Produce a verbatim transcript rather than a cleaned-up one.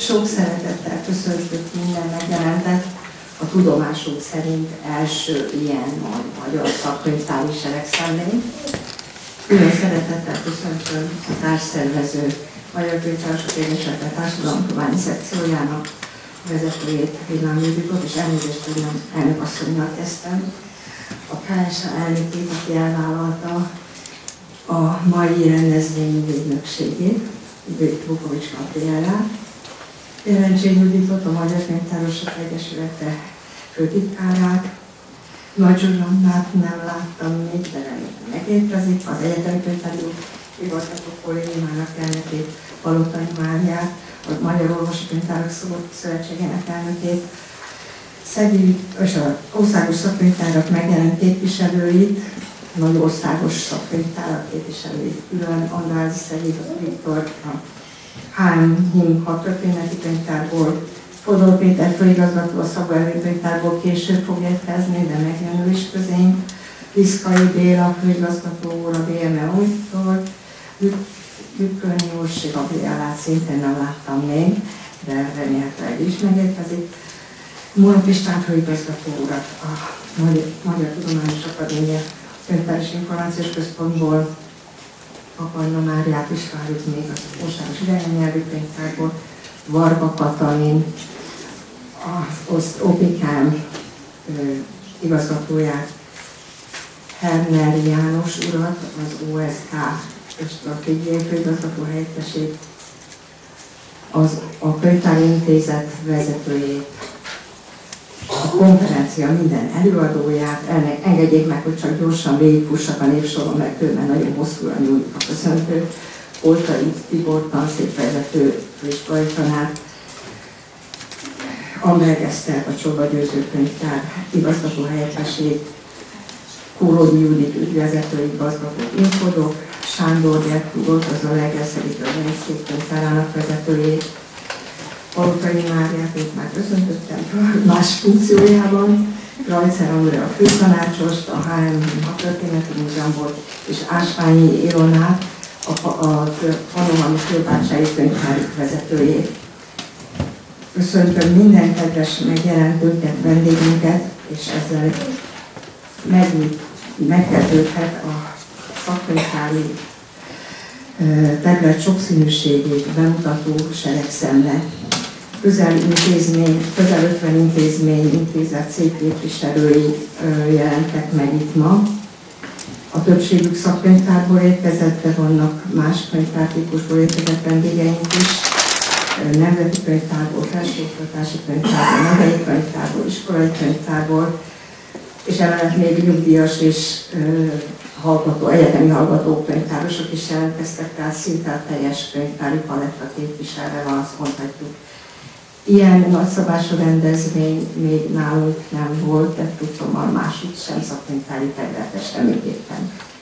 Sok szeretettel köszöntök minden megjelentet, a tudomásunk szerint első ilyen magyar szakkönyvtári seregszemlény. Külön szeretettel köszöntöm a társszervező Magyar Könyvtárosok Egyesülete Társadalomtudományi szekciójának vezetőjét, Villám Judikot, és elnézést, hogy nem elnök asszonnyal kezdtem. A ká es há elnökét, aki elvállalta a mai rendezvény ügynökségét, Vukovics Gabriellát. Jelentség Juditot, a Magyar Könyvtárosok Egyesülete főtitkárát. Nagy Zsuzsannát nem láttam még, de remélem megérkezik. Az Egyetemi Könyvtári Igazgató Kollégiumának elnökét, Palotai Máriát, a Magyar Orvosi Könyvtárak Szövetségének elnökét, Szegi és az országos szakkönyvtárak megjelent képviselőit, nagy országos szakkönyvtárak képviselőit, külön Andrázy Szegi Viktor, a há em hím hat történeti könyvtárból, Fodor Péter főigazgató a Szabó Ervin könyvtárból később fog érkezni, de megjön ő is közénk, Liszkai Béla főigazgató úr a bé em e újtól, Lükönyi Orsi Gabriellát szintén nem láttam még, de remélhetőleg is megérkezik. Mónok István főigazgató urat a Magyar Tudományos Akadémia Könyvtár és Információs Központból, Papanna Máriát is várjuk még az Országos Idegen-nyelvű Könyvtárból, Varga Katalin, az o pé ká em igazgatóját, Herner János urat, az o es ká stratégiai főigazgató helyettesét, az a Könyvtári Intézet vezetőjét, a konferencia minden előadóját. Engedjék meg, hogy csak gyorsan végigfussak a névsoron, mert különben nagyon hosszúra nyúlik a köszöntő. Oltai Tibor tanszékvezető főiskolai tanár, Amberg Eszter, a Csorba Győző Könyvtár igazgató helyettesét, Kóródi Judit ügyvezető igazgató Infodok, Sándor Gertrúdot, az a Legelszegi Törvényszék könyvtárának vezetőjét, Palotai Máriát, itt már köszöntöttem más funkciójában, Rajcer Andrea a főtanácsost, a há em hím hat történeti múzeumból, és Ásványi Ilonát, a, a Panohami Főbácsági könyvtár vezetőjét. Köszöntöm minden kedves megjelentőket, vendégünket, és ezzel meg, megkezdődhet a szakkönyvtári terület sokszínűségét bemutató seregszemle. Közel intézmény, közel ötven intézmény, intézet székképviselői jelentek meg itt ma. A többségük szakkönyvtárból érkezett, de vannak más könyvtártípusból érkezett vendégeink is. Nemzeti könyvtárból, felsőoktatási könyvtárból, megyei könyvtárból, iskolai könyvtárból, és emellett még nyugdíjas és hallgató, egyetemi hallgató könyvtárosok is jelentkeztek, tehát szinte a teljes könyvtári paletta képviselve van, azt mondhatjuk. Ilyen nagyszabású rendezvény még nálunk nem volt, de tudtommal máshogy sem szakkönyvtári területes semmiképpen.